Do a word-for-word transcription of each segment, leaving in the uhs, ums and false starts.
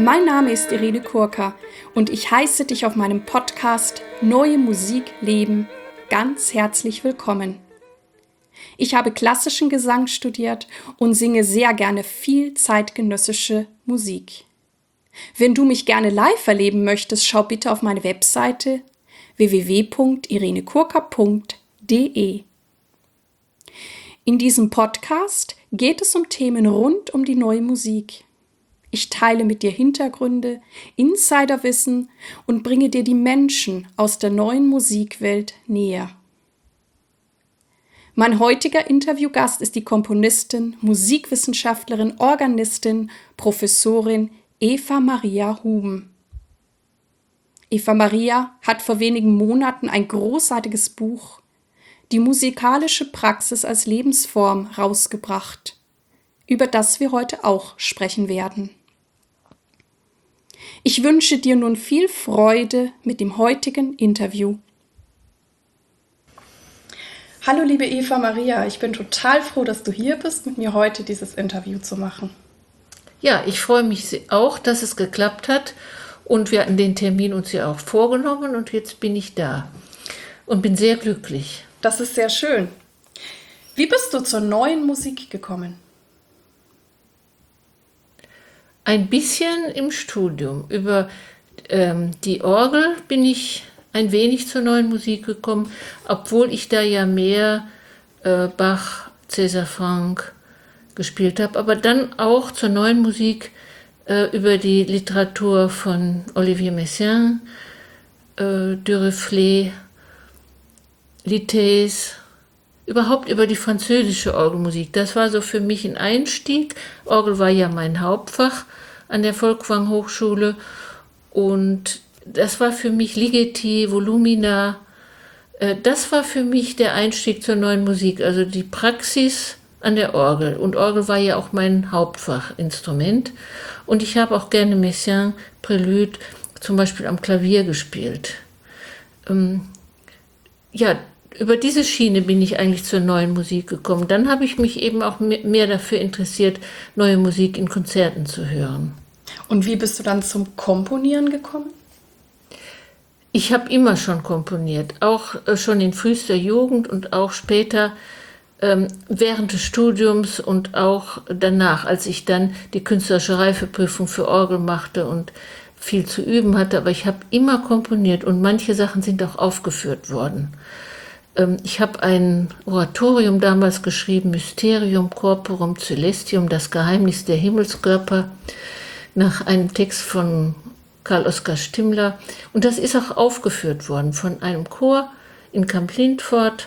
Mein Name ist Irene Kurka und ich heiße dich auf meinem Podcast Neue Musik leben ganz herzlich willkommen. Ich habe klassischen Gesang studiert und singe sehr gerne viel zeitgenössische Musik. Wenn du mich gerne live erleben möchtest, schau bitte auf meine Webseite w w w punkt irene kurka punkt d e. In diesem Podcast geht es um Themen rund um die neue Musik. Ich teile mit dir Hintergründe, Insiderwissen und bringe dir die Menschen aus der neuen Musikwelt näher. Mein heutiger Interviewgast ist die Komponistin, Musikwissenschaftlerin, Organistin, Professorin Eva Maria Huben. Eva Maria hat vor wenigen Monaten ein großartiges Buch, Die musikalische Praxis als Lebensform, rausgebracht, über das wir heute auch sprechen werden. Ich wünsche dir nun viel Freude mit dem heutigen Interview. Hallo liebe Eva Maria, ich bin total froh, dass du hier bist, mit mir heute dieses Interview zu machen. Ja, ich freue mich auch, dass es geklappt hat und wir hatten den Termin uns ja auch vorgenommen und jetzt bin ich da und bin sehr glücklich. Das ist sehr schön. Wie bist du zur neuen Musik gekommen? Ein bisschen im Studium. Über ähm, die Orgel bin ich ein wenig zur neuen Musik gekommen, obwohl ich da ja mehr äh, Bach, César Franck gespielt habe, aber dann auch zur neuen Musik äh, über die Literatur von Olivier Messiaen, äh, Duruflé, Litez, überhaupt über die französische Orgelmusik. Das war so für mich ein Einstieg. Orgel war ja mein Hauptfach an der Folkwang Hochschule und das war für mich Ligeti, Volumina. Das war für mich der Einstieg zur neuen Musik, also die Praxis an der Orgel. Und Orgel war ja auch mein Hauptfachinstrument. Und ich habe auch gerne Messiaen, Prélude, zum Beispiel am Klavier gespielt. Ähm, ja, über diese Schiene bin ich eigentlich zur neuen Musik gekommen. Dann habe ich mich eben auch mehr dafür interessiert, neue Musik in Konzerten zu hören. Und wie bist du dann zum Komponieren gekommen? Ich habe immer schon komponiert, auch schon in frühester Jugend und auch später ähm, während des Studiums und auch danach, als ich dann die künstlerische Reifeprüfung für Orgel machte und viel zu üben hatte. Aber ich habe immer komponiert und manche Sachen sind auch aufgeführt worden. Ich habe ein Oratorium damals geschrieben, Mysterium Corporum Celestium, das Geheimnis der Himmelskörper, nach einem Text von Karl Oskar Stimmler. Und das ist auch aufgeführt worden von einem Chor in Kamp-Lintfort.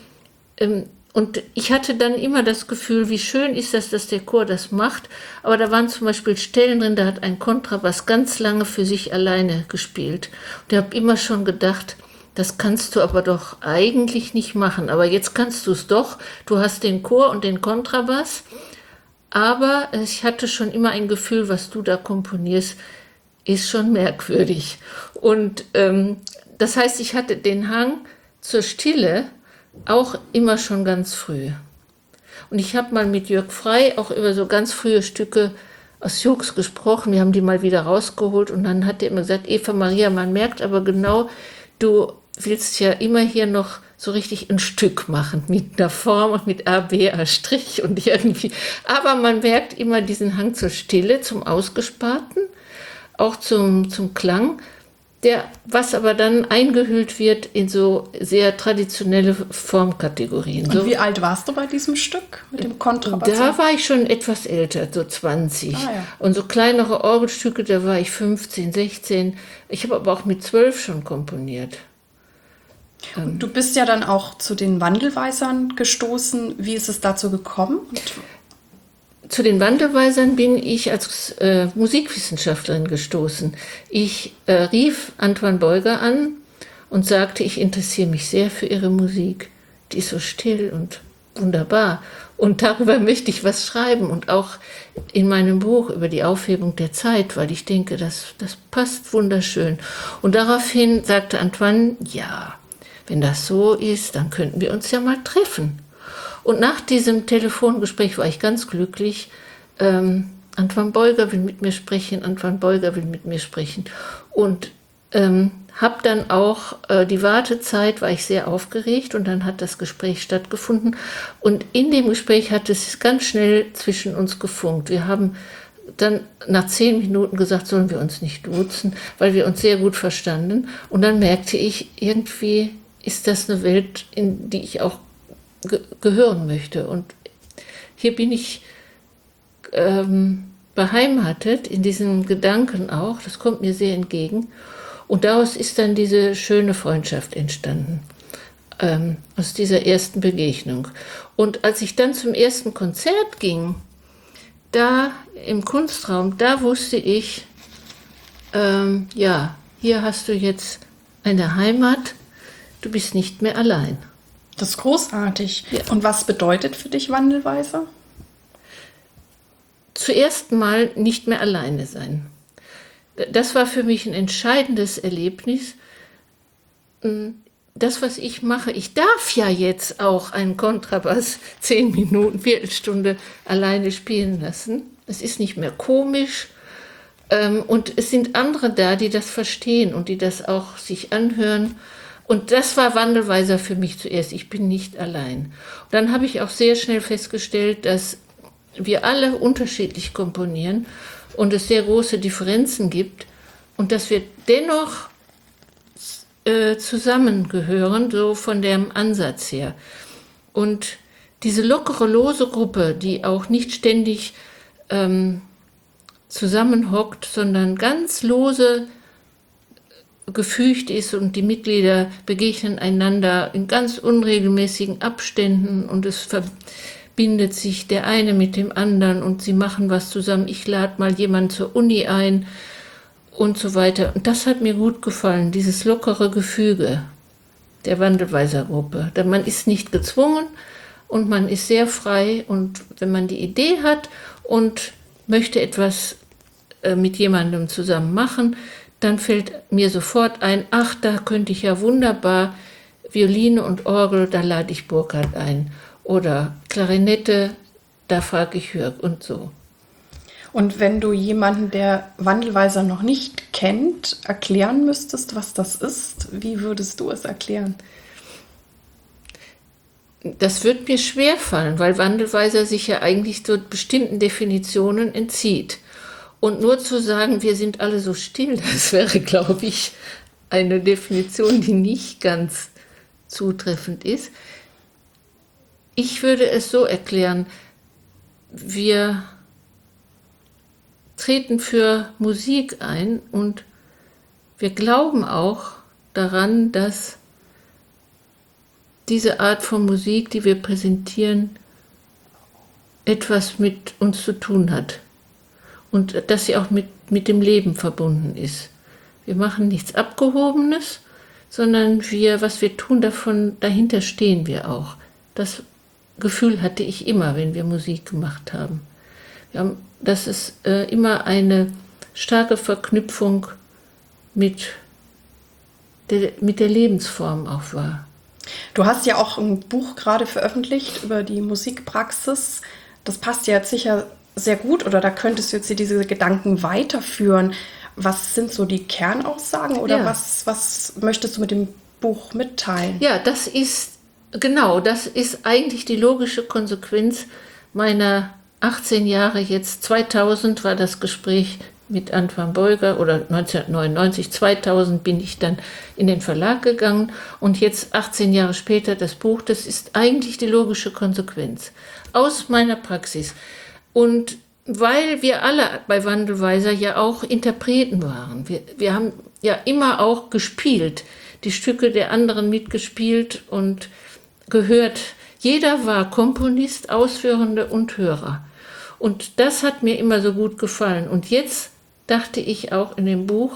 Und ich hatte dann immer das Gefühl, wie schön ist das, dass der Chor das macht. Aber da waren zum Beispiel Stellen drin, da hat ein Kontrabass ganz lange für sich alleine gespielt. Und ich habe immer schon gedacht, das kannst du aber doch eigentlich nicht machen. Aber jetzt kannst du es doch. Du hast den Chor und den Kontrabass. Aber ich hatte schon immer ein Gefühl, was du da komponierst, ist schon merkwürdig. Und ähm, das heißt, ich hatte den Hang zur Stille auch immer schon ganz früh. Und ich habe mal mit Jörg Frey auch über so ganz frühe Stücke aus Jux gesprochen. Wir haben die mal wieder rausgeholt und dann hat er immer gesagt, Eva Maria, man merkt aber genau, du willst ja immer hier noch so richtig ein Stück machen, mit einer Form und mit A, B, A' Strich und irgendwie. Aber man merkt immer diesen Hang zur Stille, zum Ausgesparten, auch zum, zum Klang, der, was aber dann eingehüllt wird in so sehr traditionelle Formkategorien. Und so, wie alt warst du bei diesem Stück mit dem Kontrabass? Da war ich schon etwas älter, so zwanzig. Ah, ja. Und so kleinere Orgelstücke, da war ich fünfzehn, sechzehn. Ich habe aber auch mit zwölf schon komponiert. Und du bist ja dann auch zu den Wandelweisern gestoßen. Wie ist es dazu gekommen? Und Zu den Wandelweisern bin ich als äh, Musikwissenschaftlerin gestoßen. Ich äh, rief Antoine Beuger an und sagte, ich interessiere mich sehr für ihre Musik. Die ist so still und wunderbar. Und darüber möchte ich was schreiben und auch in meinem Buch über die Aufhebung der Zeit, weil ich denke, das, das passt wunderschön. Und daraufhin sagte Antoine, ja, wenn das so ist, dann könnten wir uns ja mal treffen. Und nach diesem Telefongespräch war ich ganz glücklich, ähm, Antoine Beuger will mit mir sprechen, Antoine Beuger will mit mir sprechen. Und ähm, habe dann auch äh, die Wartezeit, war ich sehr aufgeregt und dann hat das Gespräch stattgefunden. Und in dem Gespräch hat es ganz schnell zwischen uns gefunkt. Wir haben dann nach zehn Minuten gesagt, sollen wir uns nicht duzen, weil wir uns sehr gut verstanden. Und dann merkte ich, irgendwie ist das eine Welt, in die ich auch ge- gehören möchte. Und hier bin ich ähm, beheimatet, in diesen Gedanken auch. Das kommt mir sehr entgegen. Und daraus ist dann diese schöne Freundschaft entstanden, ähm, aus dieser ersten Begegnung. Und als ich dann zum ersten Konzert ging, da im Kunstraum, da wusste ich, ähm, ja, hier hast du jetzt eine Heimat, du bist nicht mehr allein. Das ist großartig. Ja. Und was bedeutet für dich Wandelweiser? Zuerst mal nicht mehr alleine sein. Das war für mich ein entscheidendes Erlebnis. Das, was ich mache, ich darf ja jetzt auch einen Kontrabass zehn Minuten, Viertelstunde alleine spielen lassen. Es ist nicht mehr komisch. Und es sind andere da, die das verstehen und die das auch sich anhören. Und das war Wandelweiser für mich zuerst. Ich bin nicht allein. Und dann habe ich auch sehr schnell festgestellt, dass wir alle unterschiedlich komponieren und es sehr große Differenzen gibt und dass wir dennoch äh, zusammengehören, so von dem Ansatz her. Und diese lockere, lose Gruppe, die auch nicht ständig ähm, zusammenhockt, sondern ganz lose gefügt ist und die Mitglieder begegnen einander in ganz unregelmäßigen Abständen und es verbindet sich der eine mit dem anderen und sie machen was zusammen. Ich lade mal jemanden zur Uni ein und so weiter. Und das hat mir gut gefallen, dieses lockere Gefüge der Wandelweiser-Gruppe. Man ist nicht gezwungen und man ist sehr frei und wenn man die Idee hat und möchte etwas äh, mit jemandem zusammen machen, dann fällt mir sofort ein, ach, da könnte ich ja wunderbar Violine und Orgel, da lade ich Burkhard ein. Oder Klarinette, da frage ich Jörg und so. Und wenn du jemanden, der Wandelweiser noch nicht kennt, erklären müsstest, was das ist, wie würdest du es erklären? Das wird mir schwerfallen, weil Wandelweiser sich ja eigentlich so bestimmten Definitionen entzieht. Und nur zu sagen, wir sind alle so still, das wäre, glaube ich, eine Definition, die nicht ganz zutreffend ist. Ich würde es so erklären, wir treten für Musik ein und wir glauben auch daran, dass diese Art von Musik, die wir präsentieren, etwas mit uns zu tun hat. Und dass sie auch mit, mit dem Leben verbunden ist. Wir machen nichts Abgehobenes, sondern wir, was wir tun, davon, dahinter stehen wir auch. Das Gefühl hatte ich immer, wenn wir Musik gemacht haben. Wir haben dass es äh, immer eine starke Verknüpfung mit der, mit der Lebensform auch war. Du hast ja auch ein Buch gerade veröffentlicht über die Musikpraxis. Das passt ja jetzt sicher sehr gut, oder da könntest du jetzt diese Gedanken weiterführen. Was sind so die Kernaussagen oder Ja. was, was möchtest du mit dem Buch mitteilen? Ja, das ist, genau, das ist eigentlich die logische Konsequenz meiner achtzehn Jahre jetzt. zweitausend war das Gespräch mit Antoine Beuger oder neunzehnhundertneunundneunzig, zweitausend bin ich dann in den Verlag gegangen und jetzt achtzehn Jahre später das Buch. Das ist eigentlich die logische Konsequenz aus meiner Praxis. Und weil wir alle bei Wandelweiser ja auch Interpreten waren, wir, wir haben ja immer auch gespielt, die Stücke der anderen mitgespielt und gehört. Jeder war Komponist, Ausführende und Hörer. Und das hat mir immer so gut gefallen. Und jetzt dachte ich auch in dem Buch,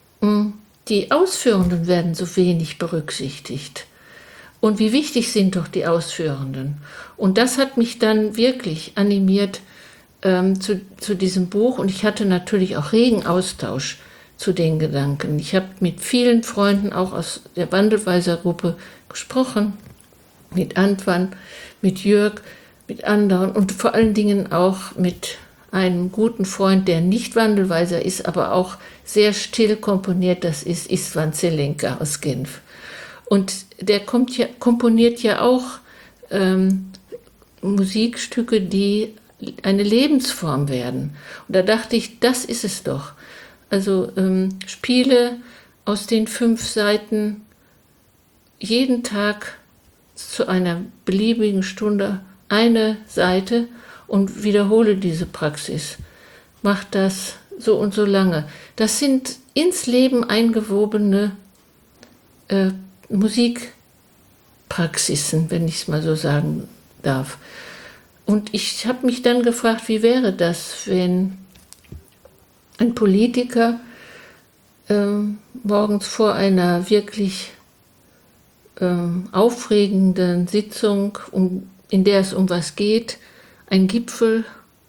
die Ausführenden werden so wenig berücksichtigt. Und wie wichtig sind doch die Ausführenden. Und das hat mich dann wirklich animiert, Ähm, zu, zu diesem Buch und ich hatte natürlich auch regen Austausch zu den Gedanken. Ich habe mit vielen Freunden auch aus der Wandelweiser-Gruppe gesprochen, mit Antoine, mit Jörg, mit anderen und vor allen Dingen auch mit einem guten Freund, der nicht Wandelweiser ist, aber auch sehr still komponiert, das ist Istvan Zelenka aus Genf. Und der kommt ja, komponiert ja auch ähm, Musikstücke, die eine Lebensform werden. Und da dachte ich, das ist es doch. Also ähm, Spiele aus den fünf Seiten jeden Tag zu einer beliebigen Stunde eine Seite und wiederhole diese Praxis. Mach das so und so lange. Das sind ins Leben eingewobene äh, Musikpraxisen, wenn ich es mal so sagen darf. Und ich habe mich dann gefragt, wie wäre das, wenn ein Politiker ähm, morgens vor einer wirklich ähm, aufregenden Sitzung, um, in der es um was geht, ein Gipfel,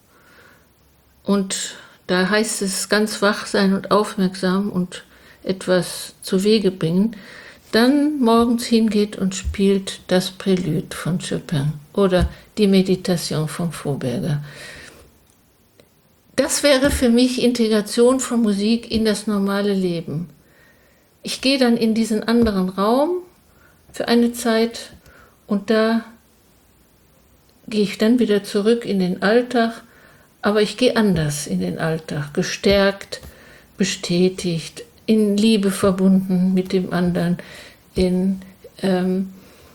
und da heißt es ganz wach sein und aufmerksam und etwas zu Wege bringen, dann morgens hingeht und spielt das Prälude von Chopin oder die Meditation von Froberger. Das wäre für mich Integration von Musik in das normale Leben. Ich gehe dann in diesen anderen Raum für eine Zeit und da gehe ich dann wieder zurück in den Alltag, aber ich gehe anders in den Alltag, gestärkt, bestätigt, in Liebe verbunden mit dem anderen, in, ähm,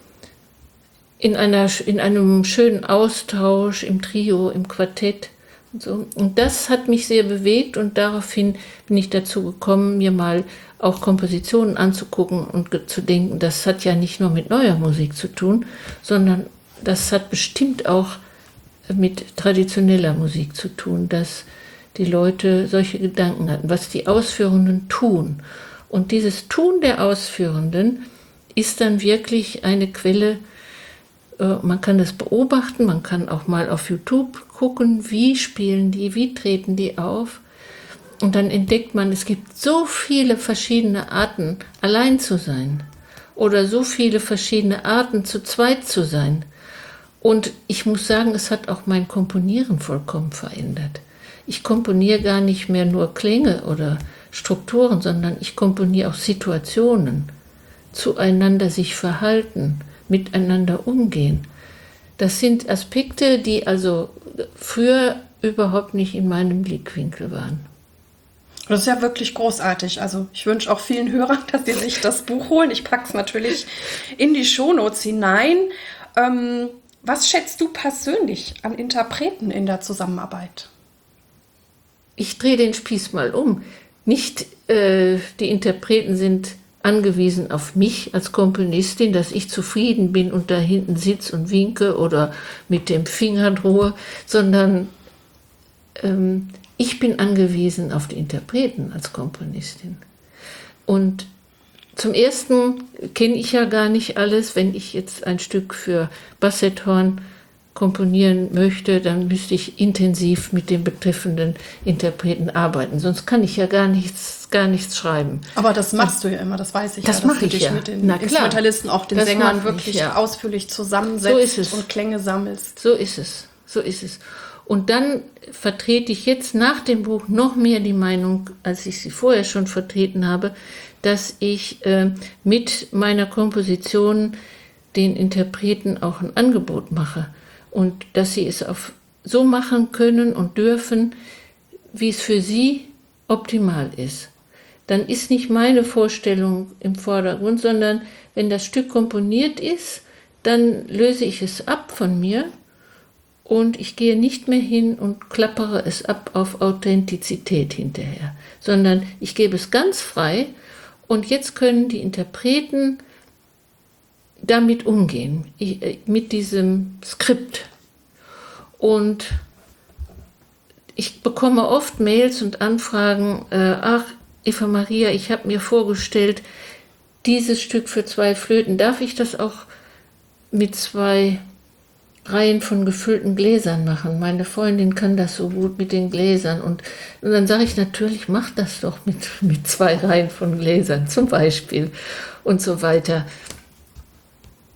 in, einer, in einem schönen Austausch, im Trio, im Quartett. Und, so. Und das hat mich sehr bewegt und daraufhin bin ich dazu gekommen, mir mal auch Kompositionen anzugucken und zu denken, das hat ja nicht nur mit neuer Musik zu tun, sondern das hat bestimmt auch mit traditioneller Musik zu tun, dass die Leute solche Gedanken hatten, was die Ausführenden tun. Und dieses Tun der Ausführenden ist dann wirklich eine Quelle, äh, man kann das beobachten, man kann auch mal auf YouTube gucken, wie spielen die, wie treten die auf. Und dann entdeckt man, es gibt so viele verschiedene Arten, allein zu sein. Oder so viele verschiedene Arten, zu zweit zu sein. Und ich muss sagen, es hat auch mein Komponieren vollkommen verändert. Ich komponiere gar nicht mehr nur Klänge oder Strukturen, sondern ich komponiere auch Situationen, zueinander sich verhalten, miteinander umgehen. Das sind Aspekte, die also früher überhaupt nicht in meinem Blickwinkel waren. Das ist ja wirklich großartig. Also ich wünsche auch vielen Hörern, dass sie sich das Buch holen. Ich packe es natürlich in die Shownotes hinein. Ähm, was schätzt du persönlich an Interpreten in der Zusammenarbeit? Ich drehe den Spieß mal um. Nicht äh, die Interpreten sind angewiesen auf mich als Komponistin, dass ich zufrieden bin und da hinten sitze und winke oder mit dem Finger drohe, sondern ähm, ich bin angewiesen auf die Interpreten als Komponistin. Und zum Ersten kenne ich ja gar nicht alles. Wenn ich jetzt ein Stück für Bassetthorn komponieren möchte, dann müsste ich intensiv mit dem betreffenden Interpreten arbeiten. Sonst kann ich ja gar nichts, gar nichts schreiben. Aber das machst du ja immer, das weiß ich das ja. Das mache ich dich ja. mit den Instrumentalisten, auch den das Sängern wirklich ich, ja. ausführlich zusammensetzt so und Klänge sammelst. So ist es, so ist es. Und dann vertrete ich jetzt nach dem Buch noch mehr die Meinung, als ich sie vorher schon vertreten habe, dass ich äh, mit meiner Komposition den Interpreten auch ein Angebot mache und dass sie es auf so machen können und dürfen, wie es für sie optimal ist. Dann ist nicht meine Vorstellung im Vordergrund, sondern wenn das Stück komponiert ist, dann löse ich es ab von mir und ich gehe nicht mehr hin und klappere es ab auf Authentizität hinterher, sondern ich gebe es ganz frei. Und jetzt können die Interpreten damit umgehen, mit diesem Skript. Und ich bekomme oft Mails und Anfragen, äh, ach, Eva Maria, ich habe mir vorgestellt, dieses Stück für zwei Flöten, darf ich das auch mit zwei Reihen von gefüllten Gläsern machen? Meine Freundin kann das so gut mit den Gläsern. Und, und dann sage ich, natürlich, mach das doch mit, mit zwei Reihen von Gläsern zum Beispiel und so weiter.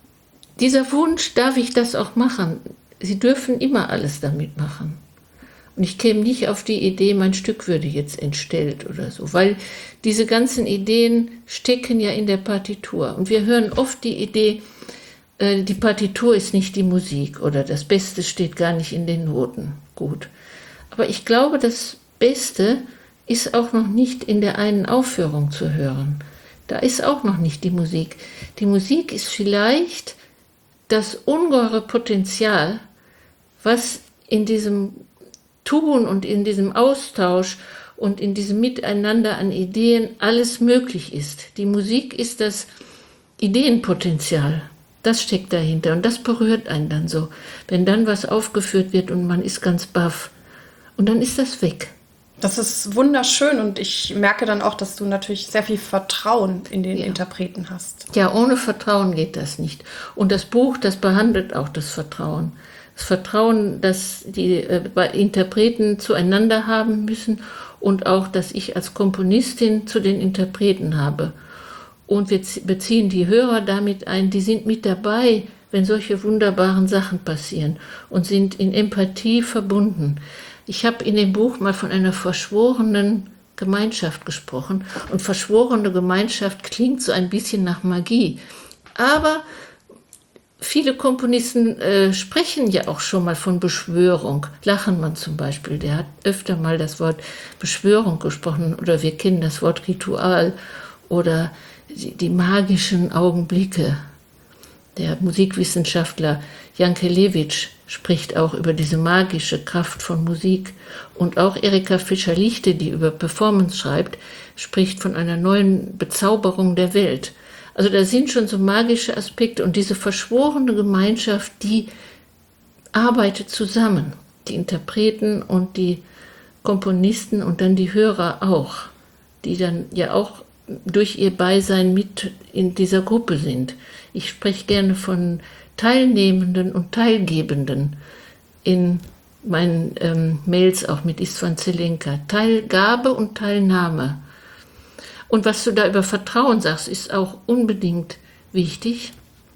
Dieser Wunsch, darf ich das auch machen? Sie dürfen immer alles damit machen. Und ich käme nicht auf die Idee, mein Stück würde jetzt entstellt oder so, weil diese ganzen Ideen stecken ja in der Partitur. Und wir hören oft die Idee, äh, die Partitur ist nicht die Musik oder das Beste steht gar nicht in den Noten. Gut. Aber ich glaube, das Beste ist auch noch nicht in der einen Aufführung zu hören. Da ist auch noch nicht die Musik. Die Musik ist vielleicht das ungeheure Potenzial, was in diesem Tun und in diesem Austausch und in diesem Miteinander an Ideen alles möglich ist. Die Musik ist das Ideenpotenzial. Das steckt dahinter und das berührt einen dann so. Wenn dann was aufgeführt wird und man ist ganz baff und dann ist das weg. Das ist wunderschön und ich merke dann auch, dass du natürlich sehr viel Vertrauen in den Ja. Interpreten hast. Ja, ohne Vertrauen geht das nicht. Und das Buch, das behandelt auch das Vertrauen. Das Vertrauen, das die äh, Interpreten zueinander haben müssen und auch, dass ich als Komponistin zu den Interpreten habe. Und wir beziehen die Hörer damit ein, die sind mit dabei, wenn solche wunderbaren Sachen passieren und sind in Empathie verbunden. Ich habe in dem Buch mal von einer verschworenen Gemeinschaft gesprochen und verschworene Gemeinschaft klingt so ein bisschen nach Magie. Aber viele Komponisten äh, sprechen ja auch schon mal von Beschwörung. Lachenmann zum Beispiel, der hat öfter mal das Wort Beschwörung gesprochen oder wir kennen das Wort Ritual oder die, die magischen Augenblicke. Der Musikwissenschaftler Jankelewitsch spricht auch über diese magische Kraft von Musik. Und auch Erika Fischer-Lichte, die über Performance schreibt, spricht von einer neuen Bezauberung der Welt. Also da sind schon so magische Aspekte und diese verschworene Gemeinschaft, die arbeitet zusammen. Die Interpreten und die Komponisten und dann die Hörer auch, die dann ja auch durch ihr Beisein mit in dieser Gruppe sind. Ich spreche gerne von Teilnehmenden und Teilgebenden in meinen ähm, Mails auch mit Istvan Zelenka. Teilgabe und Teilnahme. Und was du da über Vertrauen sagst, ist auch unbedingt wichtig.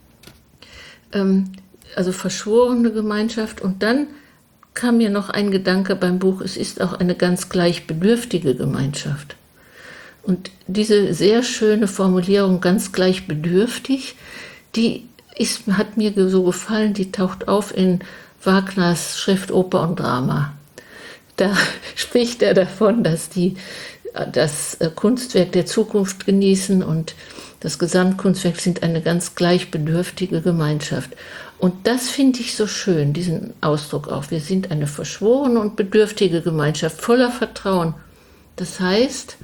Ähm, also verschworene Gemeinschaft. Und dann kam mir noch ein Gedanke beim Buch, es ist auch eine ganz gleich bedürftige Gemeinschaft. Und diese sehr schöne Formulierung, ganz gleich bedürftig, die ist, hat mir so gefallen, die taucht auf in Wagners Schrift Oper und Drama. Da spricht er davon, dass die das Kunstwerk der Zukunft genießen und das Gesamtkunstwerk sind eine ganz gleichbedürftige Gemeinschaft. Und das finde ich so schön, diesen Ausdruck auch. Wir sind eine verschworene und bedürftige Gemeinschaft voller Vertrauen. Das heißt,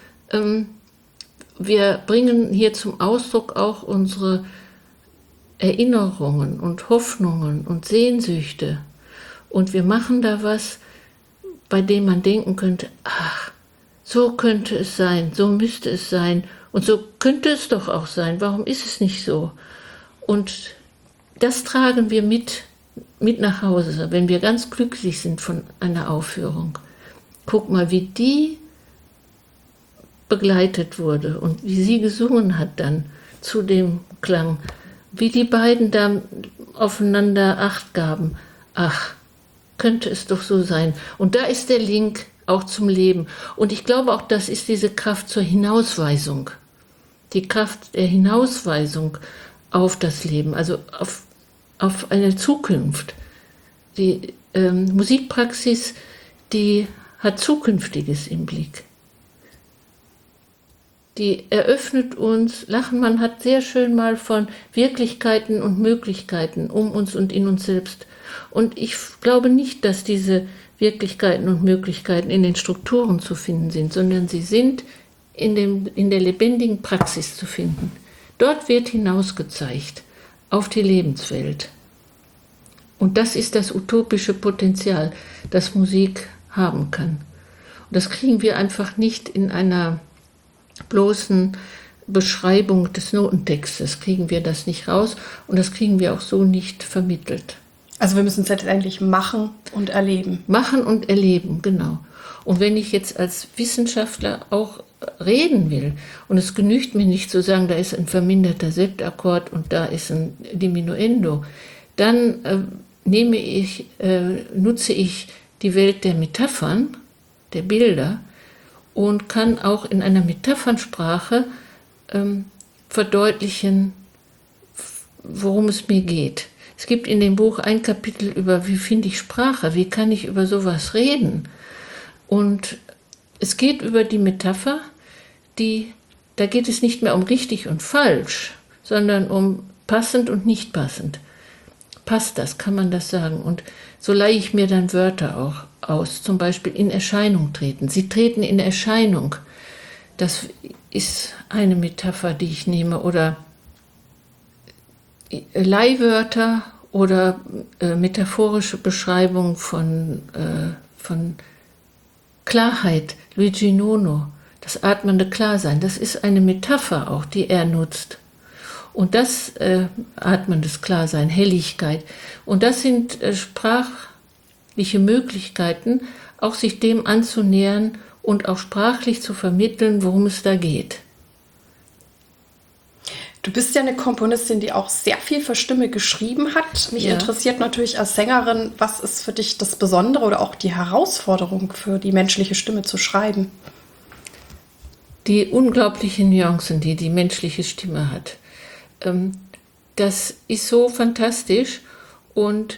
wir bringen hier zum Ausdruck auch unsere Erinnerungen und Hoffnungen und Sehnsüchte. Und wir machen da was, bei dem man denken könnte, ach, so könnte es sein, so müsste es sein und so könnte es doch auch sein. Warum ist es nicht so? Und das tragen wir mit, mit nach Hause, wenn wir ganz glücklich sind von einer Aufführung. Guck mal, wie die begleitet wurde und wie sie gesungen hat dann zu dem Klang, wie die beiden da aufeinander Acht gaben. Ach, könnte es doch so sein. Und da ist der Link auch zum Leben. Und ich glaube auch, das ist diese Kraft zur Hinausweisung. Die Kraft der Hinausweisung auf das Leben, also auf, auf eine Zukunft. Die ähm, Musikpraxis, die hat Zukünftiges im Blick. Die eröffnet uns, Lachenmann hat sehr schön mal von Wirklichkeiten und Möglichkeiten um uns und in uns selbst. Und ich glaube nicht, dass diese Wirklichkeiten und Möglichkeiten in den Strukturen zu finden sind, sondern sie sind in, dem, in der lebendigen Praxis zu finden. Dort wird hinausgezeigt auf die Lebenswelt. Und das ist das utopische Potenzial, das Musik haben kann. Und das kriegen wir einfach nicht in einer bloßen Beschreibung des Notentextes, kriegen wir das nicht raus und das kriegen wir auch so nicht vermittelt. Also wir müssen es letztendlich machen und erleben. Machen und erleben, genau. Und wenn ich jetzt als Wissenschaftler auch reden will und es genügt mir nicht zu sagen, da ist ein verminderter Septakkord und da ist ein Diminuendo, dann äh, nehme ich, äh, nutze ich die Welt der Metaphern, der Bilder und kann auch in einer Metaphernsprache ähm, verdeutlichen, worum es mir geht. Es gibt in dem Buch ein Kapitel über, wie finde ich Sprache, wie kann ich über sowas reden. Und es geht über die Metapher, die, da geht es nicht mehr um richtig und falsch, sondern um passend und nicht passend. Passt das, kann man das sagen? Und so leihe ich mir dann Wörter auch aus, zum Beispiel in Erscheinung treten. Sie treten in Erscheinung. Das ist eine Metapher, die ich nehme. Oder Leihwörter oder äh, metaphorische Beschreibung von, äh, von Klarheit. Luigi Nono, das atmende Klarsein, das ist eine Metapher auch, die er nutzt. Und das äh, atmendes Klarsein, Helligkeit. Und das sind äh, sprachliche Möglichkeiten, auch sich dem anzunähern und auch sprachlich zu vermitteln, worum es da geht. Du bist ja eine Komponistin, die auch sehr viel für Stimme geschrieben hat. Mich Ja. interessiert natürlich als Sängerin, was ist für dich das Besondere oder auch die Herausforderung für die menschliche Stimme zu schreiben? Die unglaublichen Nuancen, die die menschliche Stimme hat. Ähm, das ist so fantastisch und,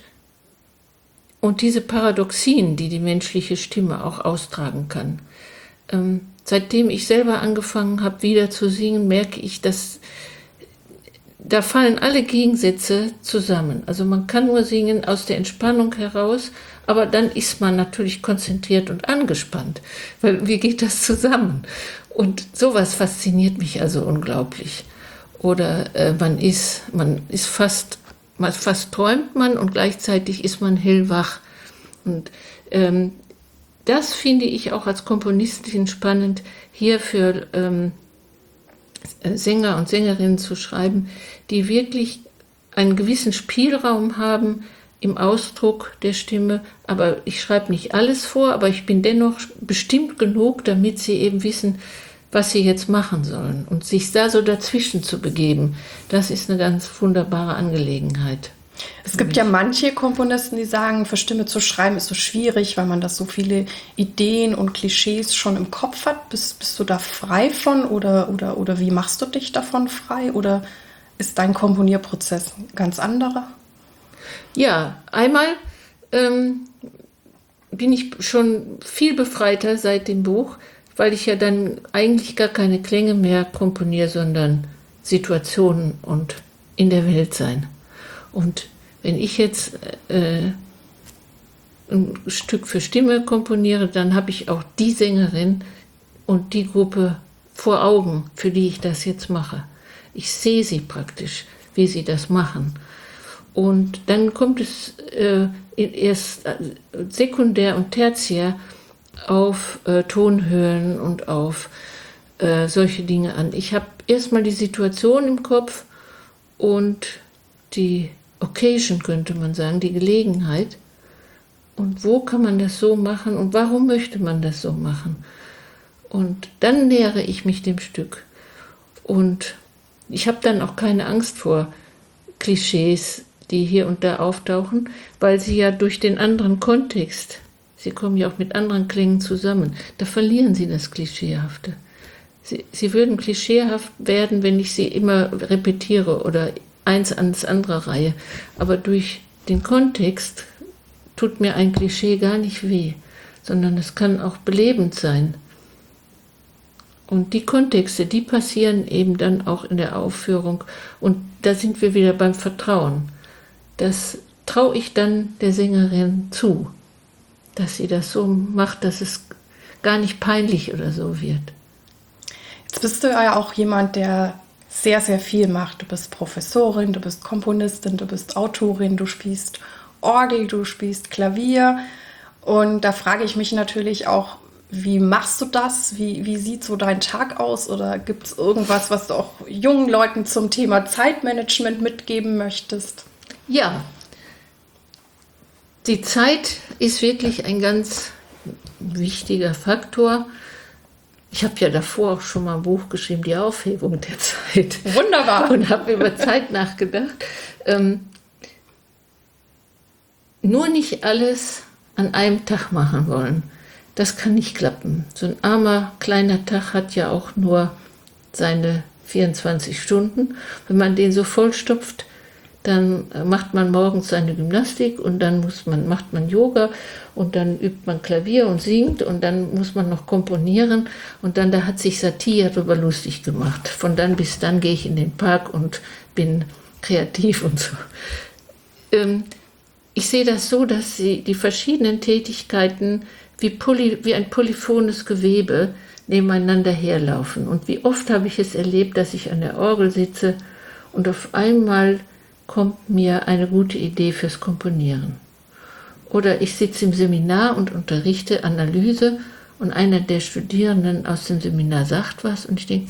und diese Paradoxien, die die menschliche Stimme auch austragen kann. Ähm, seitdem ich selber angefangen habe, wieder zu singen, merke ich, dass da fallen alle Gegensätze zusammen. Also man kann nur singen aus der Entspannung heraus, aber dann ist man natürlich konzentriert und angespannt. Weil wie geht das zusammen? Und sowas fasziniert mich also unglaublich. Oder äh, man ist, man ist fast, man fast träumt man und gleichzeitig ist man hellwach. Und ähm, das finde ich auch als Komponistin spannend, hier für ähm, Sänger und Sängerinnen zu schreiben, die wirklich einen gewissen Spielraum haben im Ausdruck der Stimme. Aber ich schreibe nicht alles vor, aber ich bin dennoch bestimmt genug, damit sie eben wissen, was sie jetzt machen sollen. Und sich da so dazwischen zu begeben, das ist eine ganz wunderbare Angelegenheit. Es gibt ja manche Komponisten, die sagen, für Stimme zu schreiben ist so schwierig, weil man da so viele Ideen und Klischees schon im Kopf hat. Bist, bist du da frei von oder, oder, oder wie machst du dich davon frei? Oder ist dein Komponierprozess ein ganz anderer? Ja, einmal ähm, bin ich schon viel befreiter seit dem Buch, weil ich ja dann eigentlich gar keine Klänge mehr komponiere, sondern Situationen und in der Welt sein. Und wenn ich jetzt äh, ein Stück für Stimme komponiere, dann habe ich auch die Sängerin und die Gruppe vor Augen, für die ich das jetzt mache. Ich sehe sie praktisch, wie sie das machen. Und dann kommt es äh, erst sekundär und tertiär auf äh, Tonhöhen und auf äh, solche Dinge an. Ich habe erstmal die Situation im Kopf und die Occasion, könnte man sagen, die Gelegenheit. Und wo kann man das so machen und warum möchte man das so machen? Und dann nähere ich mich dem Stück. Und ich habe dann auch keine Angst vor Klischees, die hier und da auftauchen, weil sie ja durch den anderen Kontext, sie kommen ja auch mit anderen Klängen zusammen, da verlieren sie das Klischeehafte. Sie, sie würden klischeehaft werden, wenn ich sie immer repetiere oder eins ans andere reihe. Aber durch den Kontext tut mir ein Klischee gar nicht weh, sondern es kann auch belebend sein. Und die Kontexte, die passieren eben dann auch in der Aufführung. Und da sind wir wieder beim Vertrauen. Das traue ich dann der Sängerin zu, dass sie das so macht, dass es gar nicht peinlich oder so wird. Jetzt bist du ja auch jemand, der sehr, sehr viel macht. Du bist Professorin, du bist Komponistin, du bist Autorin, du spielst Orgel, du spielst Klavier. Und da frage ich mich natürlich auch, wie machst du das? Wie, wie sieht so dein Tag aus? Oder gibt es irgendwas, was du auch jungen Leuten zum Thema Zeitmanagement mitgeben möchtest? Ja, die Zeit ist wirklich ein ganz wichtiger Faktor. Ich habe ja davor auch schon mal ein Buch geschrieben, die Aufhebung der Zeit. Wunderbar. Und habe über Zeit nachgedacht. Ähm, nur nicht alles an einem Tag machen wollen. Das kann nicht klappen. So ein armer, kleiner Tag hat ja auch nur seine vierundzwanzig Stunden. Wenn man den so vollstopft, dann macht man morgens seine Gymnastik und dann muss man, macht man Yoga und dann übt man Klavier und singt und dann muss man noch komponieren und dann da hat sich Satir darüber lustig gemacht. Von dann bis dann gehe ich in den Park und bin kreativ und so. Ähm, ich sehe das so, dass sie die verschiedenen Tätigkeiten wie, poly, wie ein polyphones Gewebe nebeneinander herlaufen. Und wie oft habe ich es erlebt, dass ich an der Orgel sitze und auf einmal kommt mir eine gute Idee fürs Komponieren. Oder ich sitze im Seminar und unterrichte Analyse und einer der Studierenden aus dem Seminar sagt was und ich denke,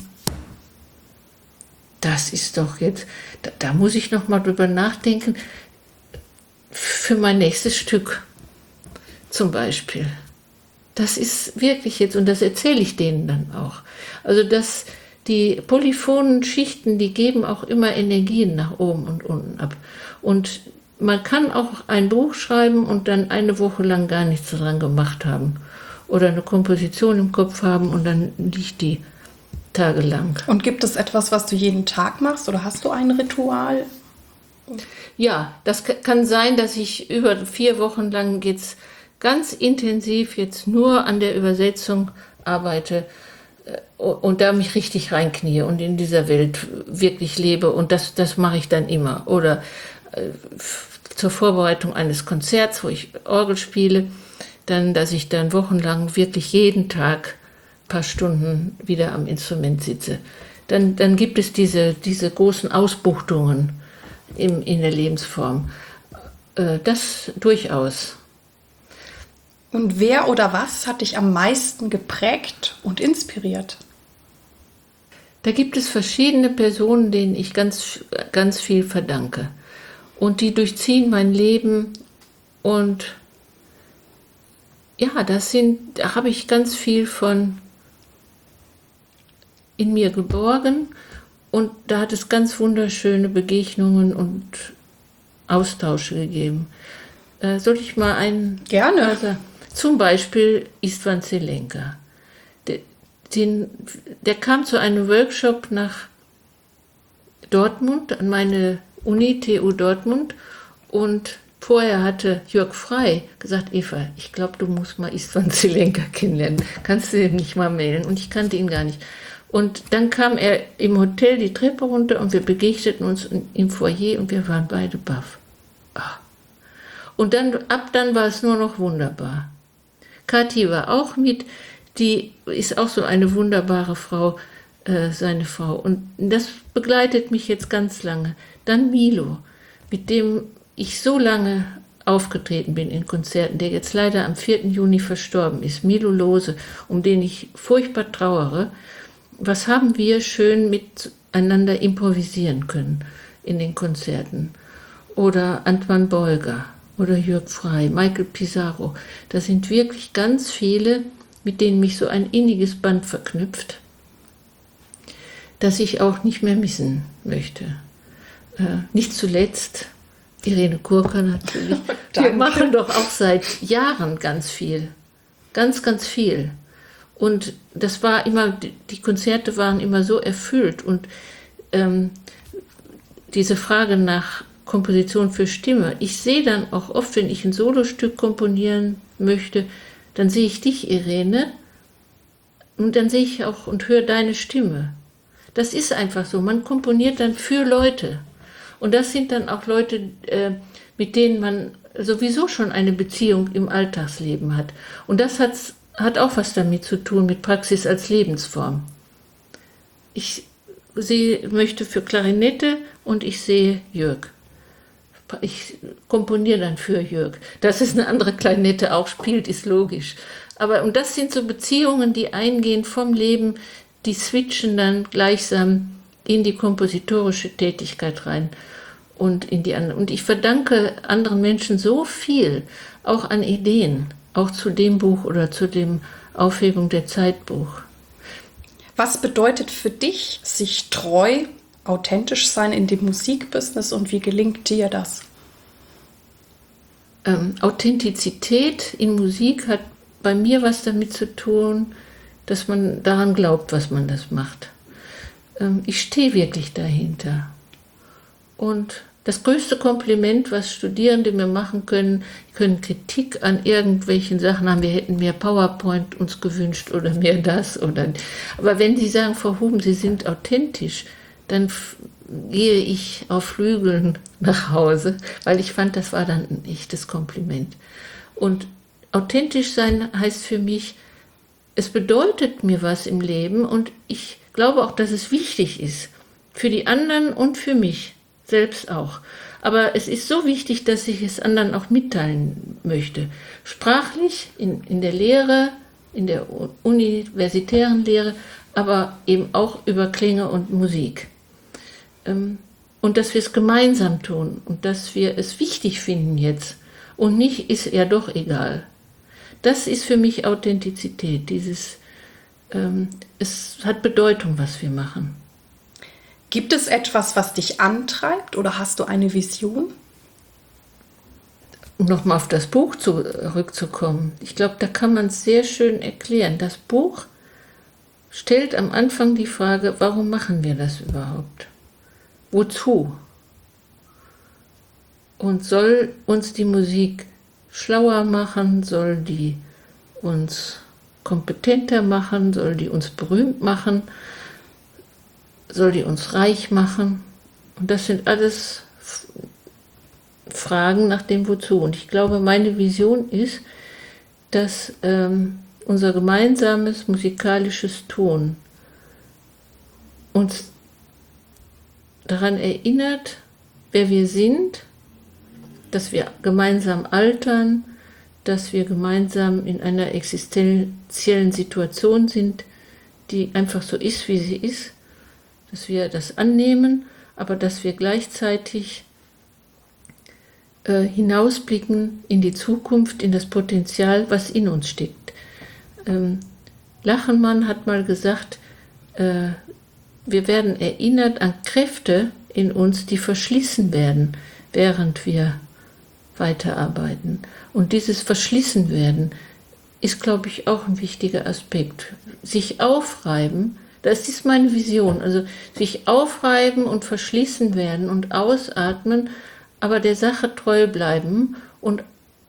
das ist doch jetzt, da, da muss ich noch mal drüber nachdenken, für mein nächstes Stück zum Beispiel. Das ist wirklich jetzt, und das erzähle ich denen dann auch. Also das, die polyphonen Schichten, die geben auch immer Energien nach oben und unten ab. Und man kann auch ein Buch schreiben und dann eine Woche lang gar nichts daran gemacht haben. Oder eine Komposition im Kopf haben und dann liegt die tagelang. Und gibt es etwas, was du jeden Tag machst oder hast du ein Ritual? Ja, das kann sein, dass ich über vier Wochen lang jetzt ganz intensiv jetzt nur an der Übersetzung arbeite und da mich richtig reinknie und in dieser Welt wirklich lebe und das, das mache ich dann immer. Oder äh, zur Vorbereitung eines Konzerts, wo ich Orgel spiele, dann, dass ich dann wochenlang wirklich jeden Tag ein paar Stunden wieder am Instrument sitze. Dann, dann gibt es diese, diese großen Ausbuchtungen im, in der Lebensform. Äh, das durchaus. Und wer oder was hat dich am meisten geprägt und inspiriert? Da gibt es verschiedene Personen, denen ich ganz, ganz viel verdanke. Und die durchziehen mein Leben. Und ja, das sind, da habe ich ganz viel von in mir geborgen. Und da hat es ganz wunderschöne Begegnungen und Austausche gegeben. Äh, soll ich mal einen... Gerne. Also, zum Beispiel Istvan Zelenka. Der, den, der kam zu einem Workshop nach Dortmund, an meine Uni, T U Dortmund. Und vorher hatte Jörg Frey gesagt, Eva, ich glaube, du musst mal Istvan Zelenka kennenlernen. Kannst du ihn nicht mal melden? Und ich kannte ihn gar nicht. Und dann kam er im Hotel die Treppe runter und wir begegneten uns im Foyer und wir waren beide baff. Ach. Und dann, ab dann war es nur noch wunderbar. Kathi war auch mit, die ist auch so eine wunderbare Frau, äh, seine Frau. Und das begleitet mich jetzt ganz lange. Dann Milo, mit dem ich so lange aufgetreten bin in Konzerten, der jetzt leider am vierten Juni verstorben ist. Milo Lohse, um den ich furchtbar trauere. Was haben wir schön miteinander improvisieren können in den Konzerten? Oder Antoine Bolger. Oder Jörg Frey, Michael Pizarro. Da sind wirklich ganz viele, mit denen mich so ein inniges Band verknüpft, das ich auch nicht mehr missen möchte. Äh, nicht zuletzt Irene Kurka natürlich. Wir machen doch auch seit Jahren ganz viel. Ganz, ganz viel. Und das war immer, die Konzerte waren immer so erfüllt. Und ähm, diese Frage nach Komposition für Stimme. Ich sehe dann auch oft, wenn ich ein Solostück komponieren möchte, dann sehe ich dich, Irene, und dann sehe ich auch und höre deine Stimme. Das ist einfach so. Man komponiert dann für Leute. Und das sind dann auch Leute, äh, mit denen man sowieso schon eine Beziehung im Alltagsleben hat. Und das hat, hat auch was damit zu tun, mit Praxis als Lebensform. Ich sehe, möchte für Klarinette und ich sehe Jörg. Ich komponiere dann für Jörg. Dass es eine andere Klarinette auch spielt, ist logisch. Aber und das sind so Beziehungen, die eingehen vom Leben, die switchen dann gleichsam in die kompositorische Tätigkeit rein und in die anderen. Und ich verdanke anderen Menschen so viel, auch an Ideen, auch zu dem Buch oder zu dem Aufhebung der Zeitbuch. Was bedeutet für dich sich treu, authentisch sein in dem Musikbusiness und wie gelingt dir das? Ähm, Authentizität in Musik hat bei mir was damit zu tun, dass man daran glaubt, was man das macht. Ähm, ich stehe wirklich dahinter. Und das größte Kompliment, was Studierende mir machen können, können Kritik an irgendwelchen Sachen haben, wir hätten mehr PowerPoint uns gewünscht oder mehr das oder. Aber wenn sie sagen, Frau Huben, Sie sind authentisch, dann f- gehe ich auf Flügeln nach Hause, weil ich fand, das war dann ein echtes Kompliment. Und authentisch sein heißt für mich, es bedeutet mir was im Leben und ich glaube auch, dass es wichtig ist, für die anderen und für mich selbst auch. Aber es ist so wichtig, dass ich es anderen auch mitteilen möchte. Sprachlich, in, in der Lehre, in der universitären Lehre, aber eben auch über Klänge und Musik. Und dass wir es gemeinsam tun und dass wir es wichtig finden jetzt und nicht ist ja doch egal. Das ist für mich Authentizität, dieses, ähm, es hat Bedeutung, was wir machen. Gibt es etwas, was dich antreibt oder hast du eine Vision? Um nochmal auf das Buch zurückzukommen, ich glaube, da kann man es sehr schön erklären. Das Buch stellt am Anfang die Frage, warum machen wir das überhaupt? Wozu? Und soll uns die Musik schlauer machen, soll die uns kompetenter machen, soll die uns berühmt machen, soll die uns reich machen? Und das sind alles Fragen nach dem Wozu. Und ich glaube, meine Vision ist, dass ähm, unser gemeinsames musikalisches Tun uns daran erinnert, wer wir sind, dass wir gemeinsam altern, dass wir gemeinsam in einer existenziellen Situation sind, die einfach so ist, wie sie ist, dass wir das annehmen, aber dass wir gleichzeitig äh, hinausblicken in die Zukunft, in das Potenzial, was in uns steckt. Ähm, Lachenmann hat mal gesagt, äh, wir werden erinnert an Kräfte in uns, die verschlissen werden, während wir weiterarbeiten. Und dieses Verschlissenwerden ist, glaube ich, auch ein wichtiger Aspekt. Sich aufreiben, das ist meine Vision, also sich aufreiben und verschlissen werden und ausatmen, aber der Sache treu bleiben und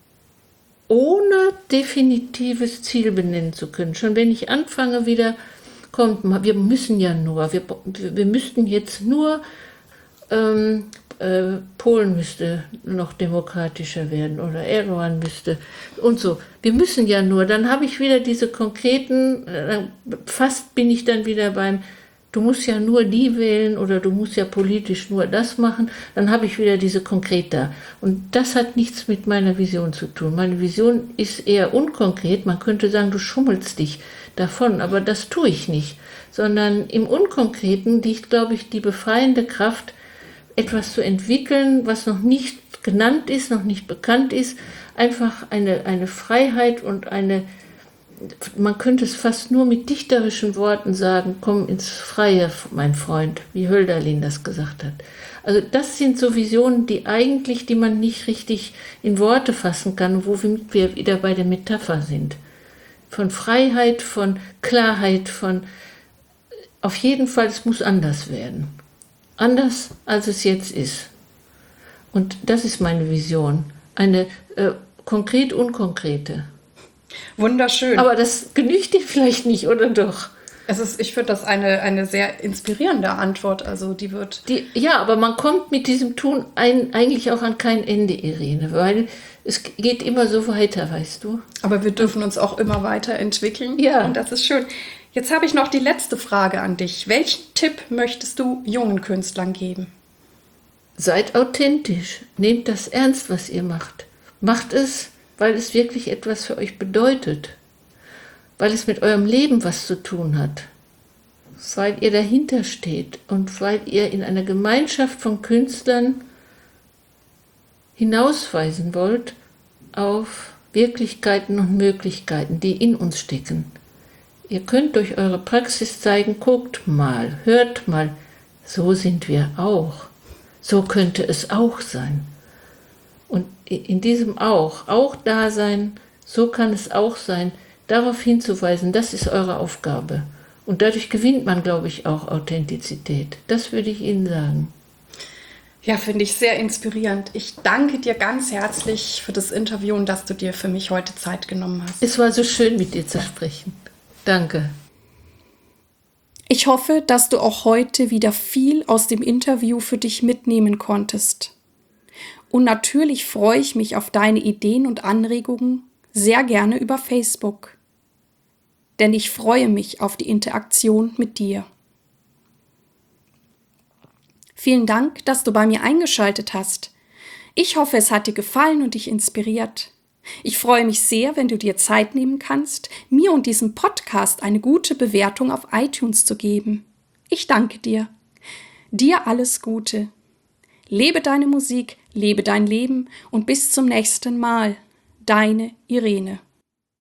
ohne definitives Ziel benennen zu können. Schon wenn ich anfange wieder, kommt, wir müssen ja nur, wir, wir müssten jetzt nur, ähm, äh, Polen müsste noch demokratischer werden oder Erdogan müsste und so. Wir müssen ja nur, dann habe ich wieder diese konkreten, äh, fast bin ich dann wieder beim, du musst ja nur die wählen oder du musst ja politisch nur das machen, dann habe ich wieder diese Konkreta. Und das hat nichts mit meiner Vision zu tun. Meine Vision ist eher unkonkret, man könnte sagen, du schummelst dich davon, aber das tue ich nicht, sondern im Unkonkreten liegt, glaube ich, die befreiende Kraft, etwas zu entwickeln, was noch nicht genannt ist, noch nicht bekannt ist, einfach eine, eine Freiheit und eine, man könnte es fast nur mit dichterischen Worten sagen, komm ins Freie, mein Freund, wie Hölderlin das gesagt hat. Also das sind so Visionen, die eigentlich, die man nicht richtig in Worte fassen kann, womit wir wieder bei der Metapher sind. Von Freiheit, von Klarheit, von auf jeden Fall, es muss anders werden. Anders, als es jetzt ist. Und das ist meine Vision. Eine äh, konkret unkonkrete. Wunderschön. Aber das genügt dir vielleicht nicht, oder doch? Es ist, ich finde das eine, eine sehr inspirierende Antwort. Also die wird. Die, ja, aber man kommt mit diesem Tun ein, eigentlich auch an kein Ende, Irene, weil es geht immer so weiter, weißt du? Aber wir dürfen uns auch immer weiterentwickeln. Ja. Und das ist schön. Jetzt habe ich noch die letzte Frage an dich. Welchen Tipp möchtest du jungen Künstlern geben? Seid authentisch. Nehmt das ernst, was ihr macht. Macht es, weil es wirklich etwas für euch bedeutet. Weil es mit eurem Leben was zu tun hat. Weil ihr dahinter steht und weil ihr in einer Gemeinschaft von Künstlern hinausweisen wollt auf Wirklichkeiten und Möglichkeiten, die in uns stecken. Ihr könnt durch eure Praxis zeigen, guckt mal, hört mal, so sind wir auch. So könnte es auch sein. Und in diesem auch, auch da sein, so kann es auch sein, darauf hinzuweisen, das ist eure Aufgabe. Und dadurch gewinnt man, glaube ich, auch Authentizität. Das würde ich Ihnen sagen. Ja, finde ich sehr inspirierend. Ich danke dir ganz herzlich für das Interview und dass du dir für mich heute Zeit genommen hast. Es war so schön, mit dir zu sprechen. Danke. Ich hoffe, dass du auch heute wieder viel aus dem Interview für dich mitnehmen konntest. Und natürlich freue ich mich auf deine Ideen und Anregungen sehr gerne über Facebook. Denn ich freue mich auf die Interaktion mit dir. Vielen Dank, dass du bei mir eingeschaltet hast. Ich hoffe, es hat dir gefallen und dich inspiriert. Ich freue mich sehr, wenn du dir Zeit nehmen kannst, mir und diesem Podcast eine gute Bewertung auf iTunes zu geben. Ich danke dir. Dir alles Gute. Lebe deine Musik, lebe dein Leben und bis zum nächsten Mal. Deine Irene.